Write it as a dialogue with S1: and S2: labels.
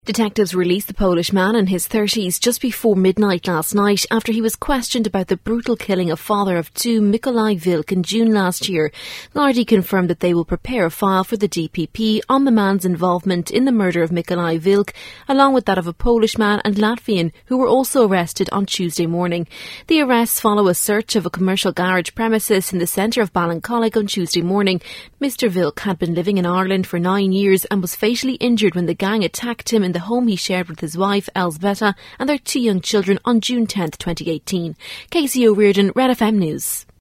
S1: Detectives released the Polish man in his 30s just before midnight last night after he was questioned about the brutal killing of father of two, Mikołaj Wilk, in June last year. Gardaí confirmed that they will prepare a file for the DPP on the man's involvement in the murder of Mikołaj Wilk, along with that of a Polish man and Latvian who were also arrested on Tuesday morning. The arrests follow a search of a commercial garage premises in the centre of Ballincollig on Tuesday morning. Mr Wilk had been living in Ireland for 9 years and was fatally injured when the gang attacked him in the home he shared with his wife, Elzbieta, and their two young children on June 10, 2018. Casey O'Riordan, Red FM News.